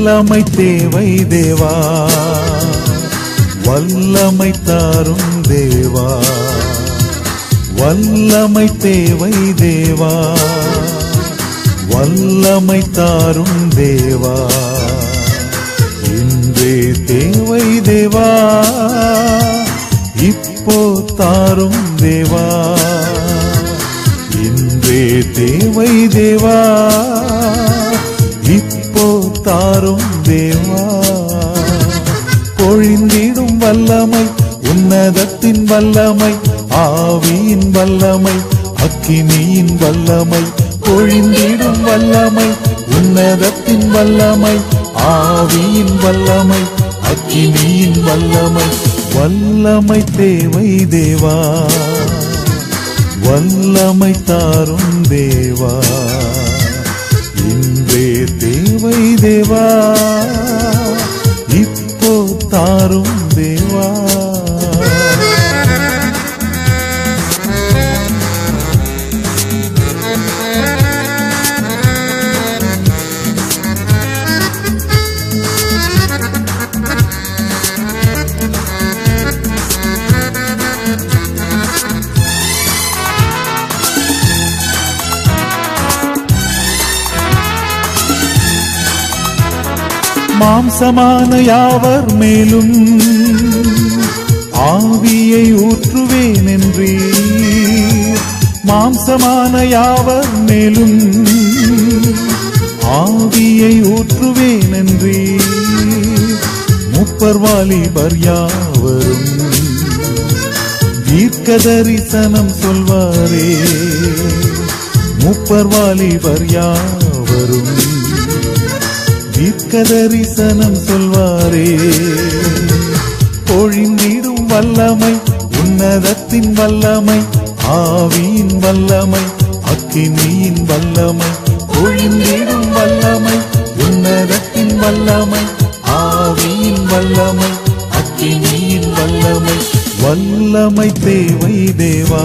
வல்லமை தேவை தேவா, வல்லமை தாரும் தேவா. வல்லமை தேவை தேவா, வல்லமை தாரும் தேவா. இன்றே தேவை தேவா, இப்போ தாரும் தேவா. இன்றே தேவை தேவா, இப்போ தாரும் தேவா. பொழிந்திடும் வல்லமை, உன்னதத்தின் வல்லமை, ஆவியின் வல்லமை, அக்கினியின் வல்லமை. பொழிந்திடும் வல்லமை, உன்னதத்தின் வல்லமை, ஆவியின் வல்லமை, அக்கினியின் வல்லமை. வல்லமை தேவை தேவா, வல்லமை தாரும் தேவா. இன்றே தேவை தேவா, இப்போ தாரும் தேவா. மாம்சமான யாவர் மேலும் ஆவியை ஊற்றுவேன் என்றீர். மாம்சமான யாவர் மேலும் ஆவியை ஊற்றுவேன் என்றீர். முப்பர் வாலிபர் யாவரும் தீர்க்க தரிசனம் சொல்வாரே. முப்பர் வாலிபர் யாவரும் தீர்க்க தரிசனம் சொல்வாரே. பொழிந்திடும் வல்லமை, உன்னதத்தின் வல்லமை, ஆவியின் வல்லமை, அக்கினியின் வல்லமை. பொழிந்திடும் வல்லமை, உன்னதத்தின் வல்லமை, ஆவியின் வல்லமை, அக்கினியின் வல்லமை. வல்லமை தேவை தேவா,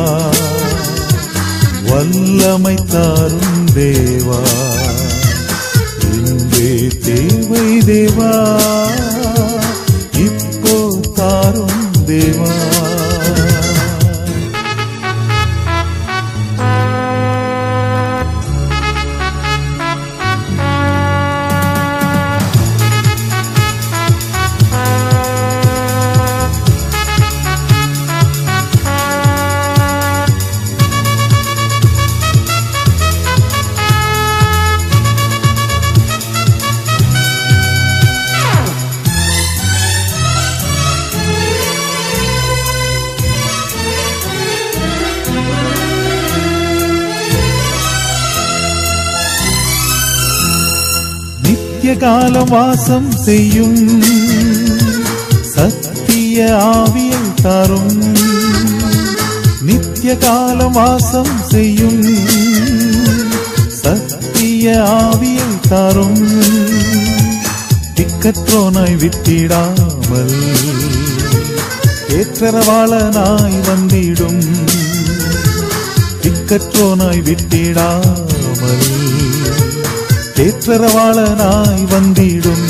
வல்லமை தாரும் தேவா. தேவை தேவா, இப்போ தாரும் தேவா. நித்திய காலம் வாசம் செய்யும் சத்திய ஆவியை தாரும். நித்திய காலம் வாசம் செய்யும் சத்திய ஆவியை தாரும். திக்கற்றோனாய் விட்டிடாமல் ஏற்றரவாளனாய் வந்திடும். திக்கற்றோனாய் விட்டிடாமல் ஏற்றரவாளனாய் வந்திடும்.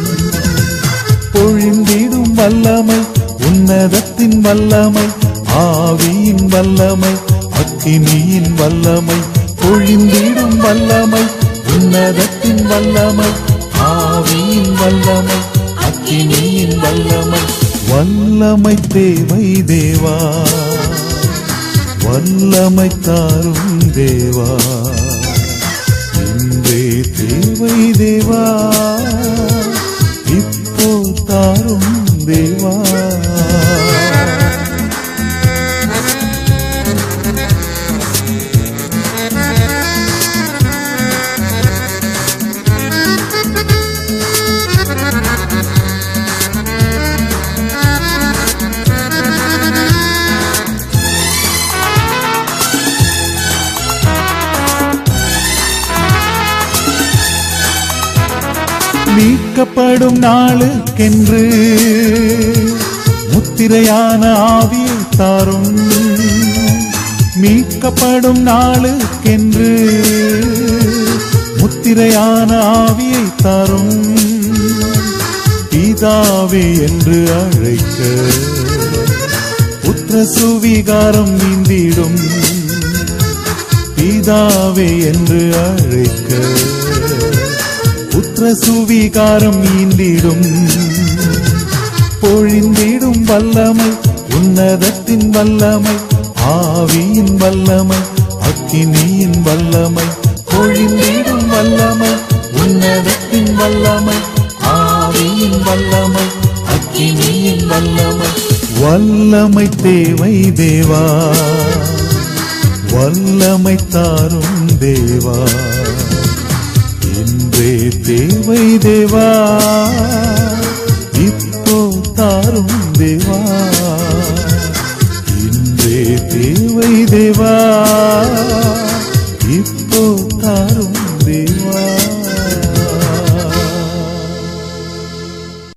பொழிந்திடும் வல்லமை, உன்னதத்தின் வல்லமை, ஆவியின் வல்லமை, அக்கினியின் வல்லமை. பொழிந்திடும் வல்லமை, உன்னதத்தின் வல்லமை, ஆவியின் வல்லமை, அக்கினியின் வல்லமை. வல்லமை தேவை தேவா, வல்லமை தாரும் தேவா. இன்றே தேவை தேவா, இப்போ தாரும் தேவா. மீட்கப்படும் நாளுக்கென்று முத்திரையான ஆவியை தாரும். மீட்கப்படும் நாளுக்கென்று முத்திரையான ஆவியை தாரும். பிதாவே என்று அழைக்க புத்திர சுவிகாரம் நீந்திடும். பிதாவே என்று அழைக்க புத்திர சுவிகாரம் நீந்திடும். பொழிந்திடும் வல்லமை உன்னதத்தின் வல்லமை, ஆவியின் வல்லமை, அக்கினியின் வல்லமை. பொழிந்திடும் வல்லமை உன்னதத்தின் வல்லமை, ஆவியின் வல்லமை, அக்கினியின் வல்லமை. வல்லமை தேவை தேவா, வல்லமை தாரும் தேவா. இன்றே தேவை தேவா, இப்போ தாரும் தேவா. இன்றே தேவை தேவா.